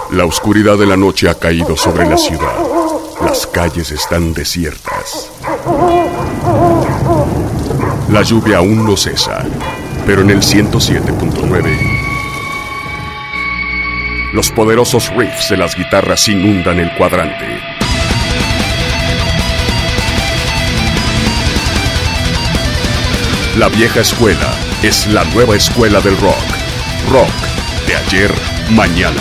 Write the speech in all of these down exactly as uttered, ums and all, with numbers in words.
La oscuridad de la noche ha caído sobre la ciudad. Las calles están desiertas. La lluvia aún no cesa, pero en el ciento siete punto nueve los poderosos riffs de las guitarras inundan el cuadrante. La vieja escuela es la nueva escuela del rock. Rock de ayer, mañana.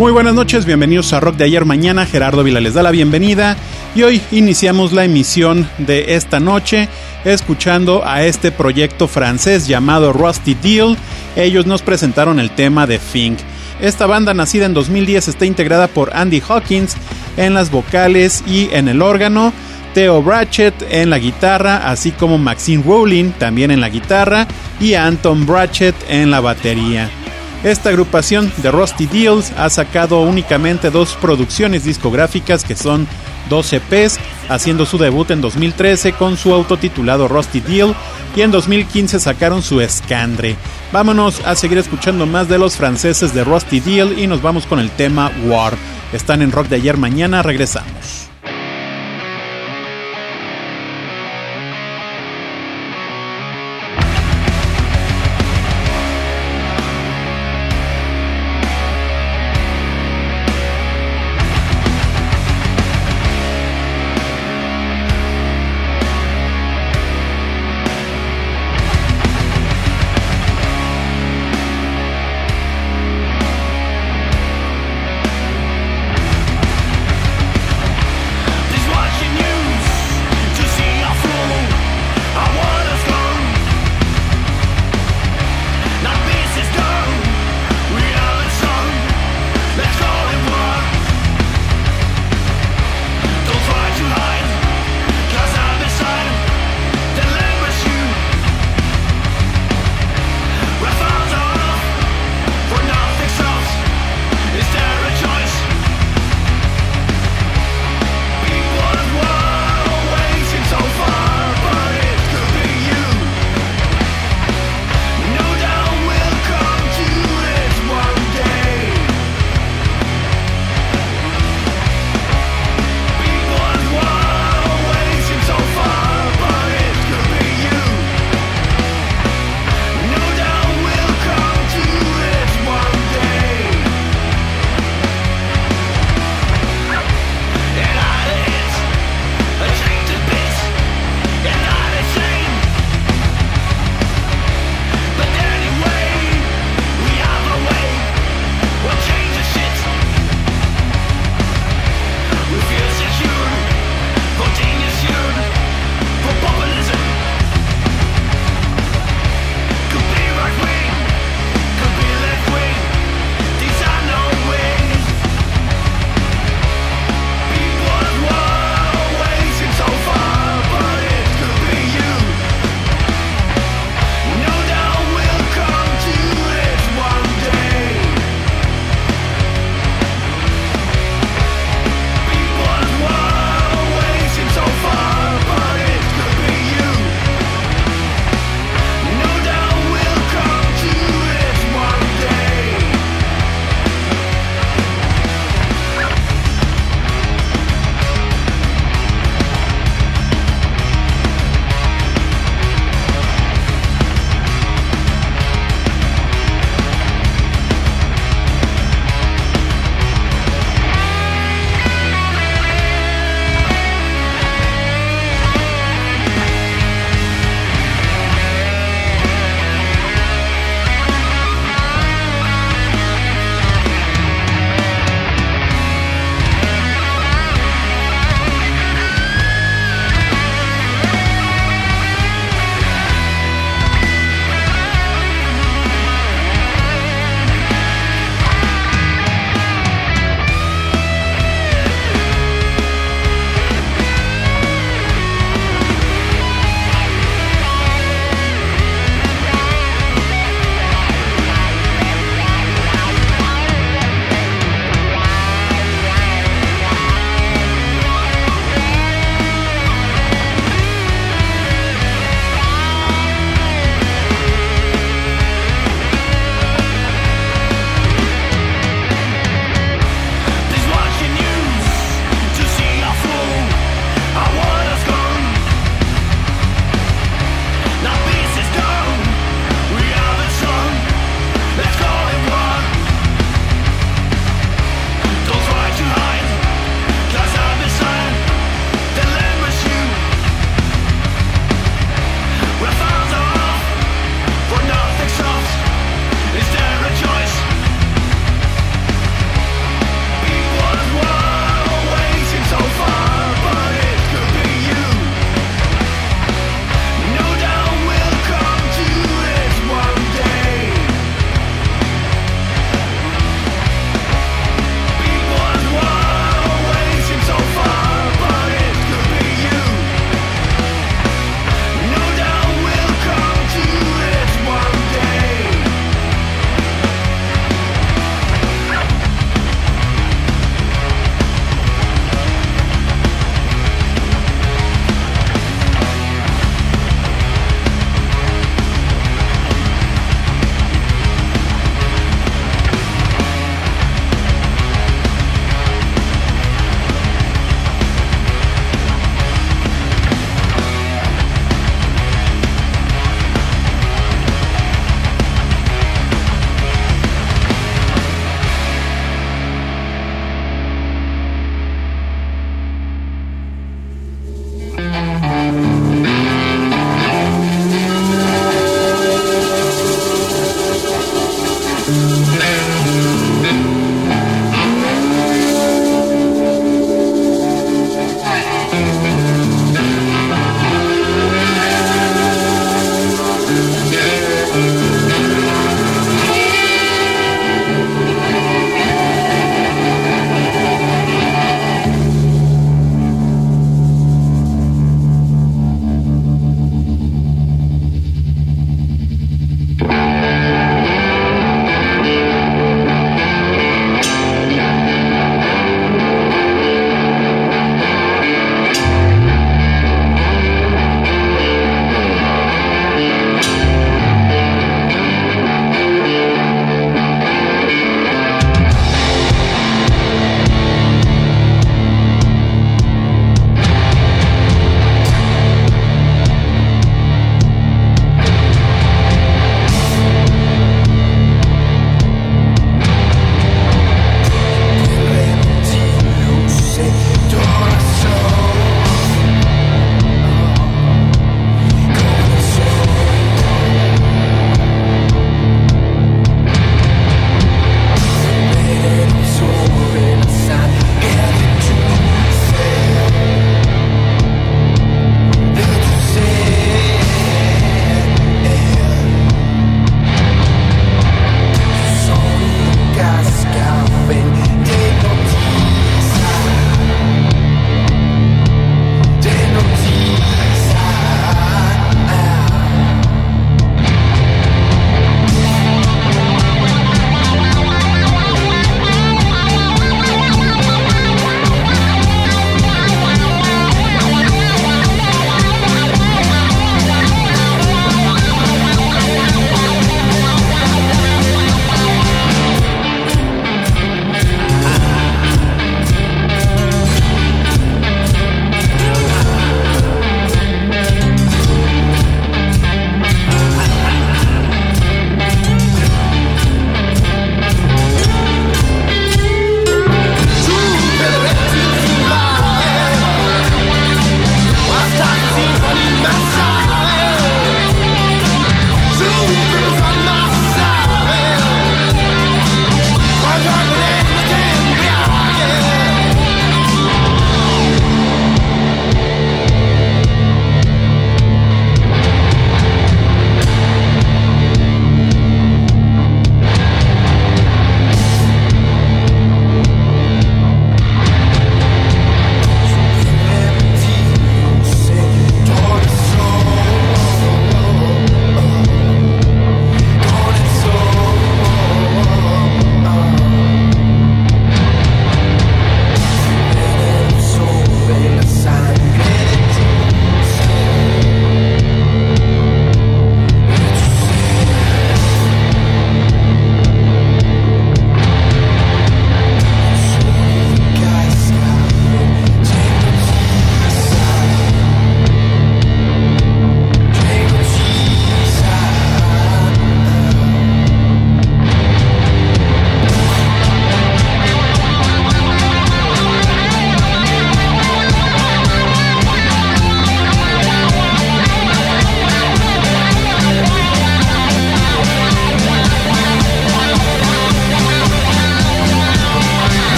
Muy buenas noches, bienvenidos a Rock de Ayer Mañana. Gerardo Vila les da la bienvenida y hoy iniciamos la emisión de esta noche escuchando a este proyecto francés llamado Rusty Deal. Ellos nos presentaron el tema de Think. Esta banda, nacida en dos mil diez, está integrada por Andy Hawkins en las vocales y en el órgano, Theo Bratchett en la guitarra, así como Maxine Rowling también en la guitarra y Anton Bratchett en la batería. Esta agrupación de Rusty Deals ha sacado únicamente dos producciones discográficas que son dos E Pes, haciendo su debut en dos mil trece con su autotitulado Rusty Deal y en dos mil quince sacaron su Escandre. Vámonos a seguir escuchando más de los franceses de Rusty Deal y nos vamos con el tema War. Están en Rock de Ayer Mañana, regresamos.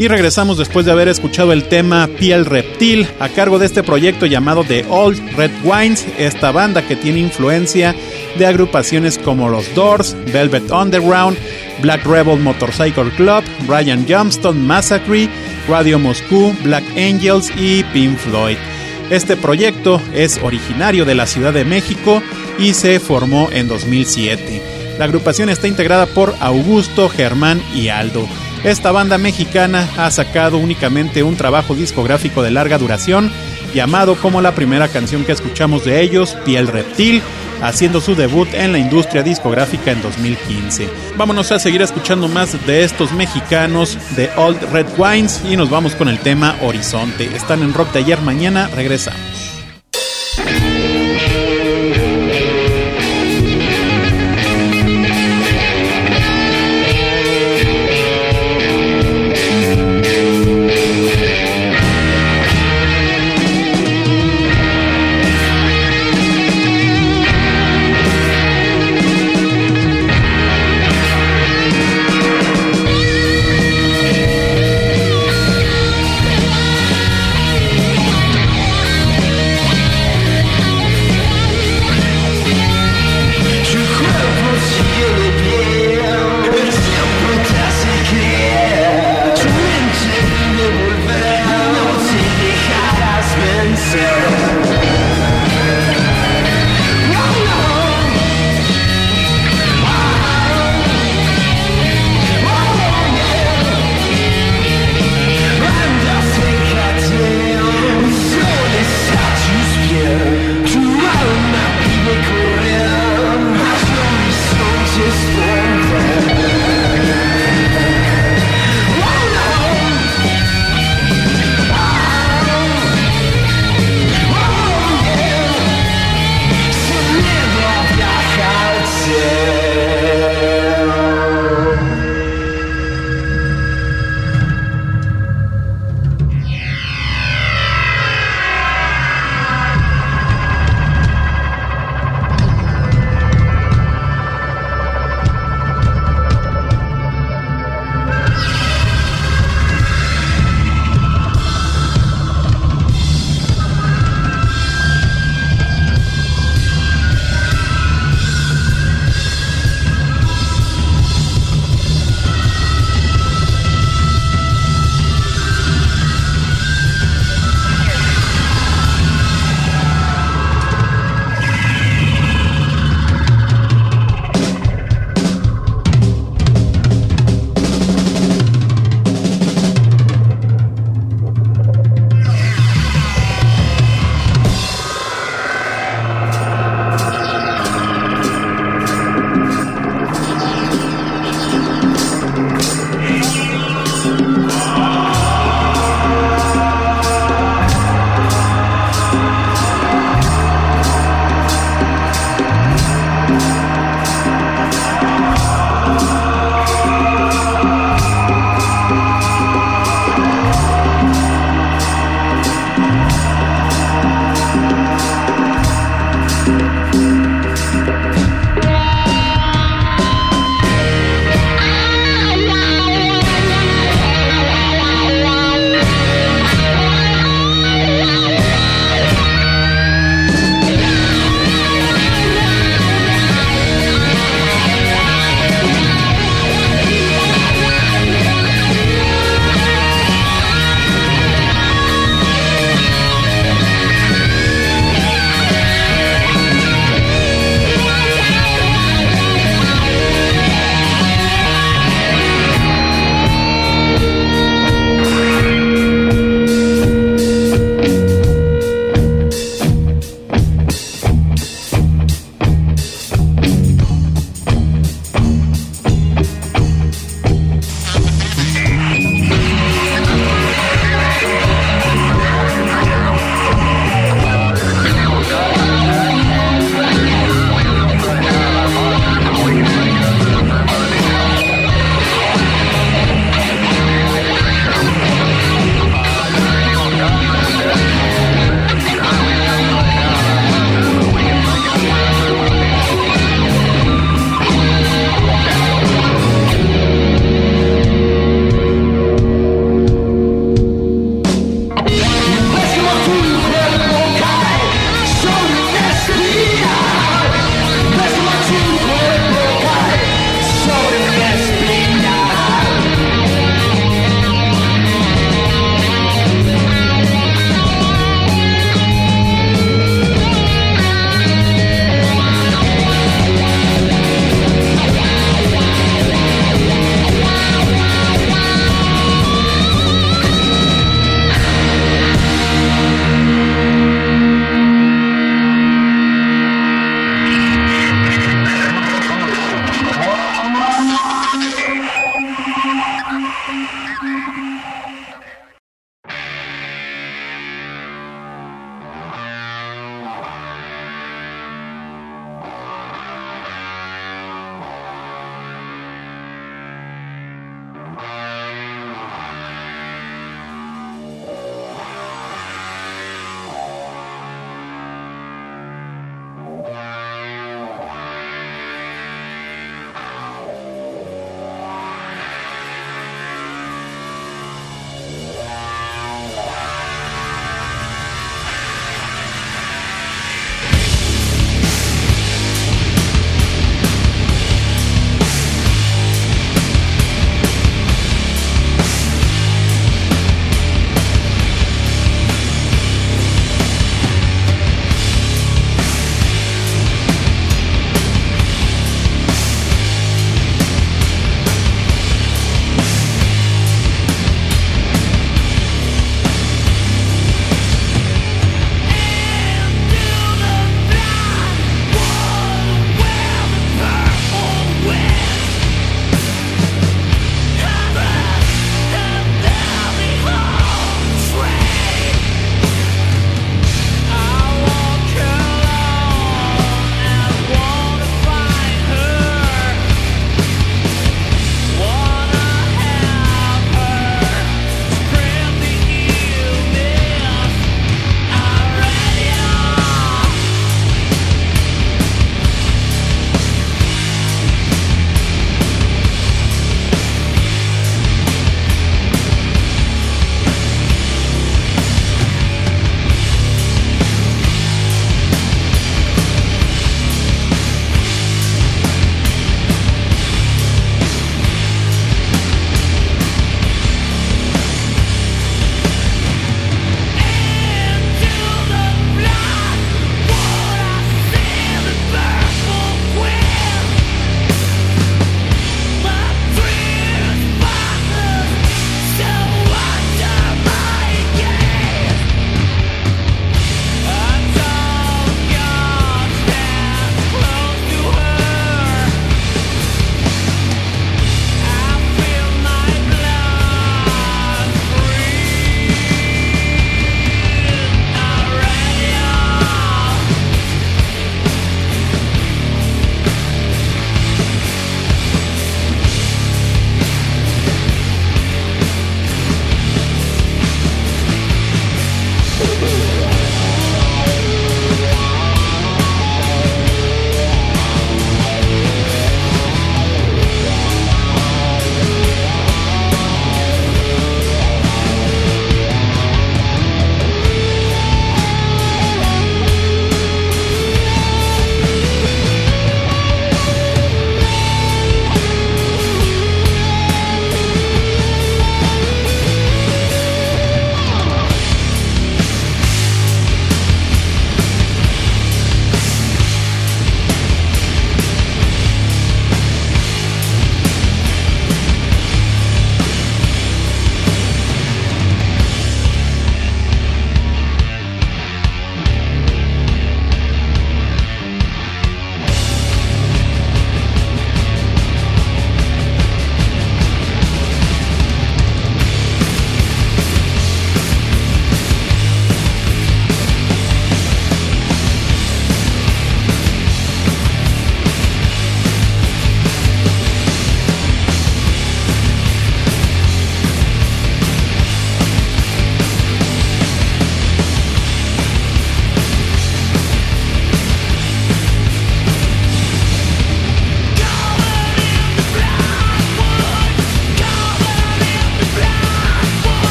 Y regresamos después de haber escuchado el tema Piel Reptil, a cargo de este proyecto llamado The Old Red Wines, esta banda que tiene influencia de agrupaciones como los Doors, Velvet Underground, Black Rebel Motorcycle Club, Brian Johnston Massacre, Radio Moscú, Black Angels y Pink Floyd. Este proyecto es originario de la Ciudad de México y se formó en dos mil siete. La agrupación está integrada por Augusto, Germán y Aldo. Esta banda mexicana ha sacado únicamente un trabajo discográfico de larga duración, llamado como la primera canción que escuchamos de ellos, Piel Reptil, haciendo su debut en la industria discográfica en dos mil quince. Vámonos a seguir escuchando más de estos mexicanos de Old Red Wines y nos vamos con el tema Horizonte. Están en Rock de Ayer Mañana, regresamos.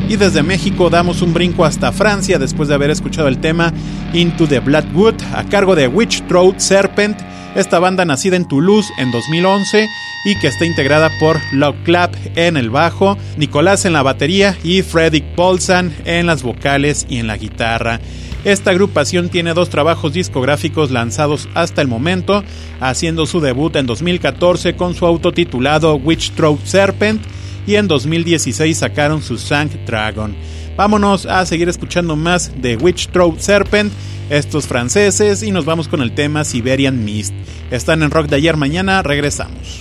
Y desde México damos un brinco hasta Francia después de haber escuchado el tema Into the Bloodwood a cargo de Witch Throat Serpent, esta banda nacida en Toulouse en dos mil once y que está integrada por Locke Clapp en el bajo, Nicolás en la batería y Fredrik Bolsan en las vocales y en la guitarra. Esta agrupación tiene dos trabajos discográficos lanzados hasta el momento, haciendo su debut en dos mil catorce con su autotitulado Witch Throat Serpent y en dos mil dieciséis sacaron su Sang Dragon. Vámonos a seguir escuchando más de Witch Throat Serpent, estos franceses, y nos vamos con el tema Siberian Mist. Están en Rock de Ayer Mañana, regresamos.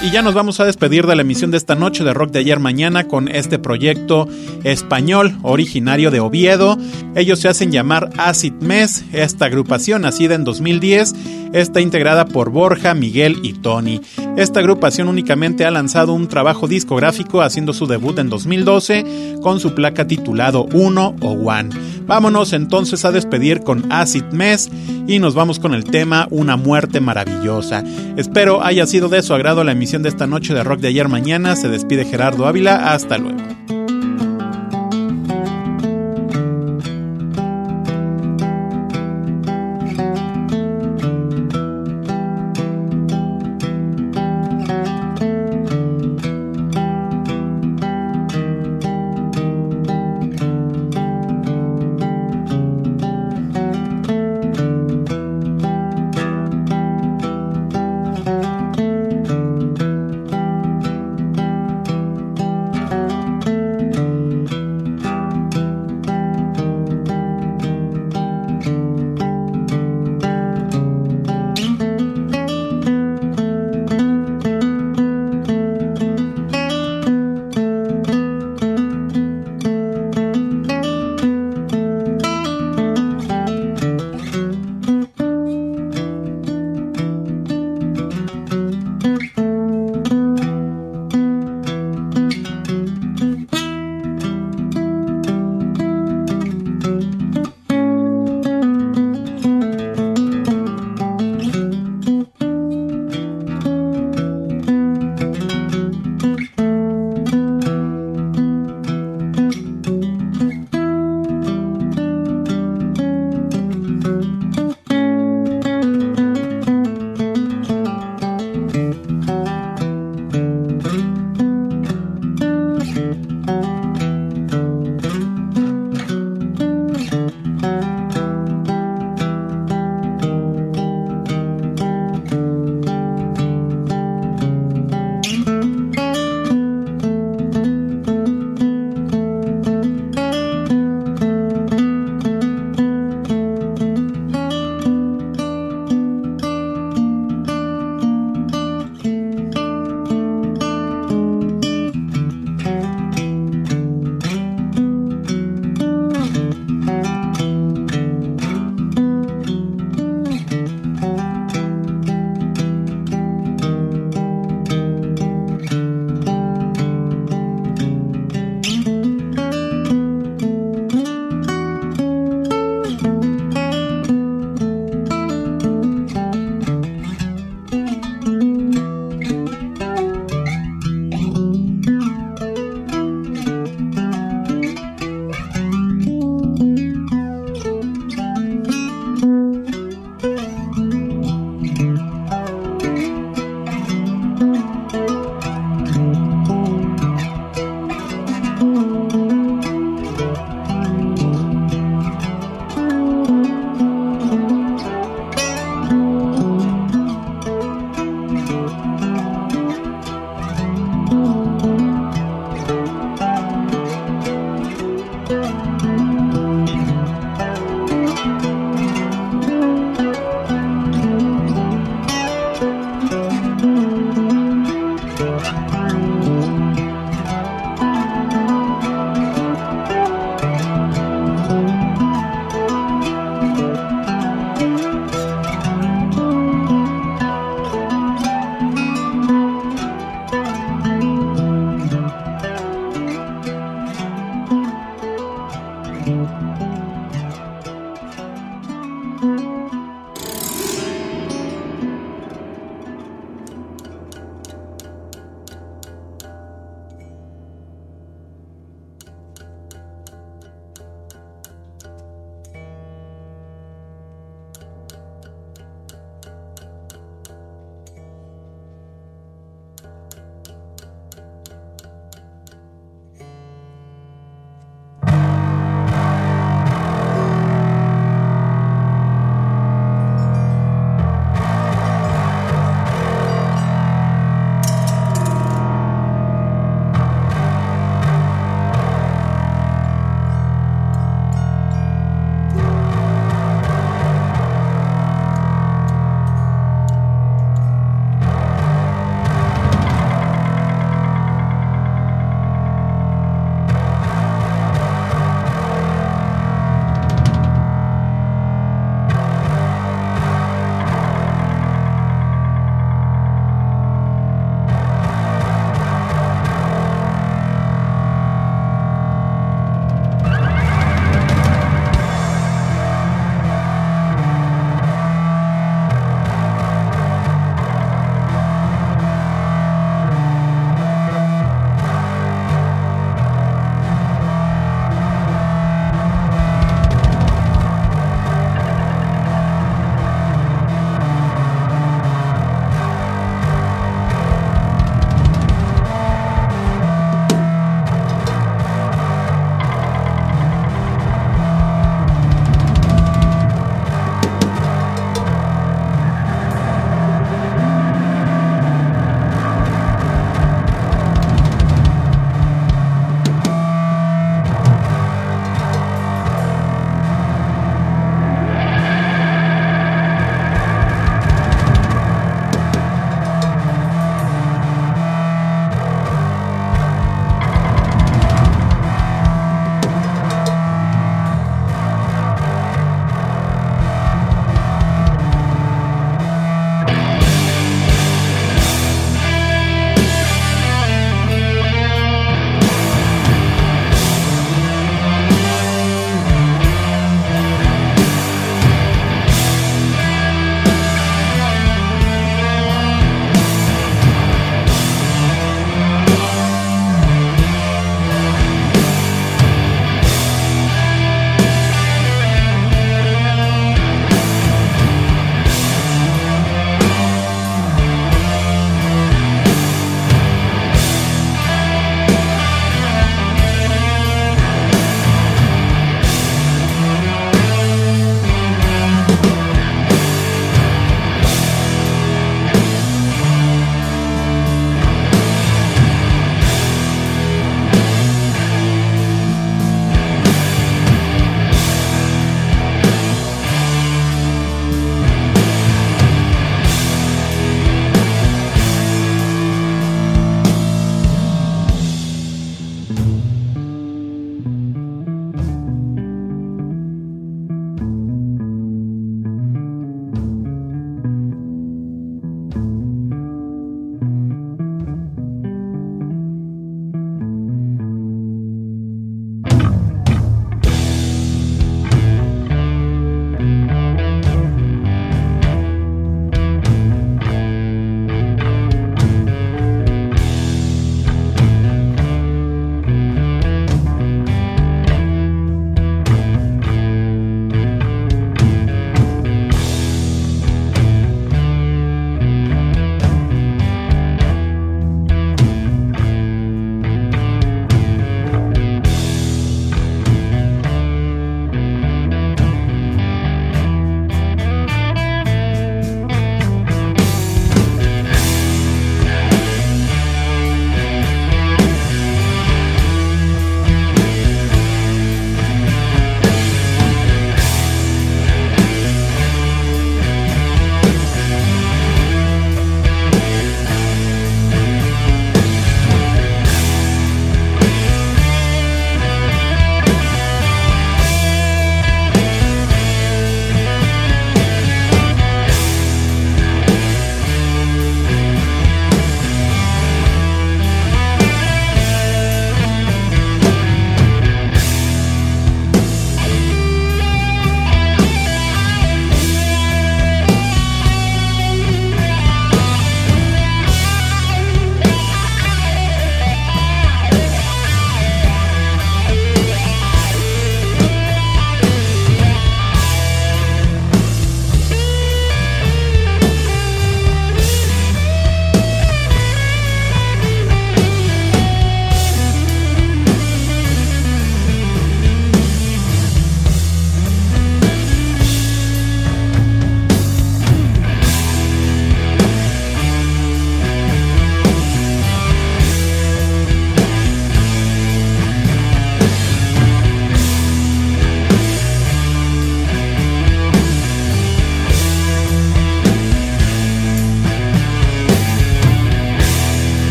Y ya nos vamos a despedir de la emisión de esta noche de Rock de Ayer Mañana con este proyecto español originario de Oviedo. Ellos se hacen llamar Acid Mess. Esta agrupación, nacida en dos mil diez, está integrada por Borja, Miguel y Tony. Esta agrupación únicamente ha lanzado un trabajo discográfico, haciendo su debut en dos mil doce con su placa titulado Uno o One. Vámonos entonces a despedir con Acid Mess y nos vamos con el tema Una muerte maravillosa. Espero haya sido de su agrado la emisión de esta noche de Rock de Ayer Mañana. Se despide Gerardo Ávila. Hasta luego.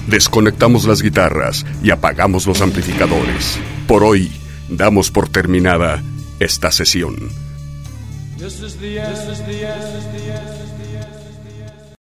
desconectamos las guitarras y apagamos los amplificadores. Por hoy, damos por terminada esta sesión. This is the end. This is the end.